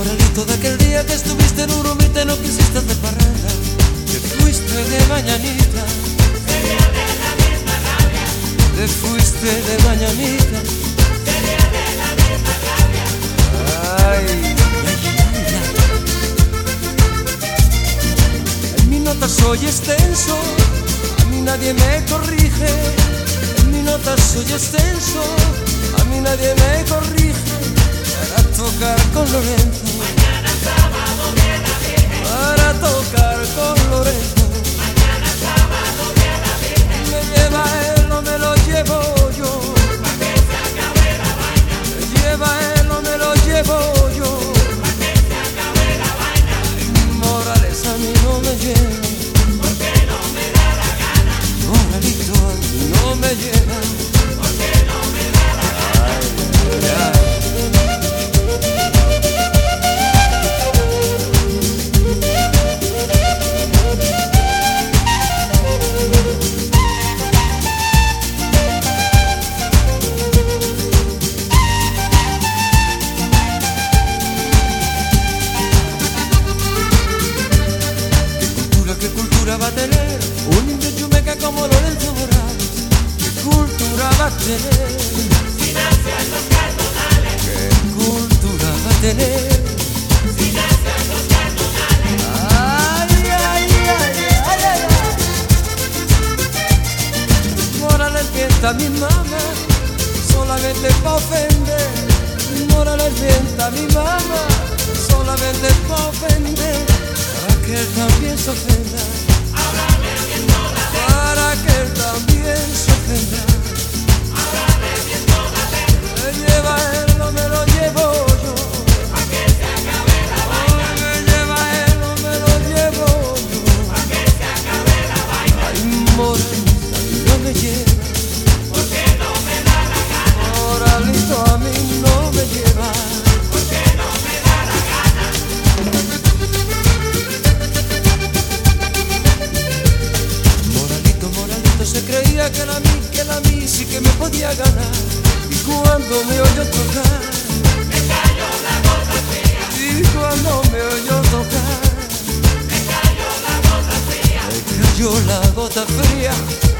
Moralito de aquel día que estuviste en Urumita y no quisiste hacer parranda, te fuiste de mañanita, sería de la misma rabia, te fuiste de mañanita, sería de la misma rabia. ay, en mi nota soy extenso, a mí nadie me corrige, en mi nota soy extenso, a mí nadie me corrige, para tocar con Lorenzo, Mañana sábado viene la Virgen, para tocar con Lorenzo. mañana sábado viene la Virgen, Me lleva él o me lo llevo yo, pa' que se acabe la vaina, me lleva él o me lo llevo yo. pa' que se acabe la vaina, Morales a mí no me lleva, porque no me da la gana, Moralito a mí no me lleva. porque no me da la gana. ¿Qué cultura va a tener un indio chumeca como Lorenzo Morales? ¿Qué cultura va a tener? Financian los cardenales, ¿Qué cultura va a tener? financian los cardenales, Ay, ay, ay, ay, ay, ay. Morales mienta a mi mamá, solamente pa' ofender. Morales mienta a mi mamá, solamente pa' ofender. Para que él también se ofenda, háblame bien toda vez, para que él también se ofenda. háblame bien toda vez, Me lleva él o me lo llevo yo, pa' que se acabe la vaina, me lleva él o me lo llevo yo. pa' que se acabe la vaina, Ay, Moralito a mí no me lleva, porque no me da la gana, Moralito a mí no me lleva. porque no me da la gana, Moralito, Moralito se creía que la mí sí que me podía ganar. Y cuando me oyó tocar, me cayó la gota fría, y cuando me oyó tocar, me cayó la gota fría, me cayó la gota fría.